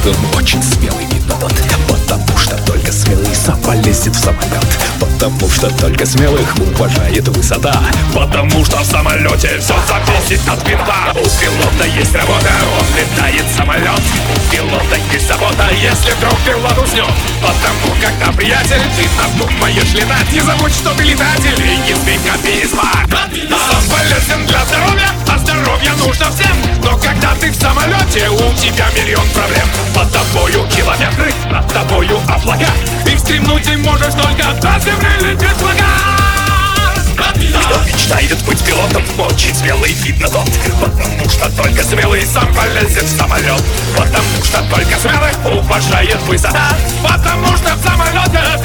Очень смелый видно тот, потому что только смелый сам полезет в самолет. Потому что только смелых уважает высота. Потому что в самолете все зависит от винта. У пилота есть работа, он летает самолет. У пилота есть забота, если вдруг пилот уснет. Потому когда, приятель, ты надумаешь летать, не забудь, что ты летатель и не сбей копеизма. Сам полезен для здоровья, а здоровье нужно всем. Но когда ты в самолете, у тебя миллион проблем. Под тобою километры, над тобою облака. И стремнуть ты можешь только до земли лететь облака. Кто мечтает быть пилотом, очень смелый видно тот. Потому что только смелый сам полезет в самолет. Потому что только смелых уважает высота. Потому что в самолете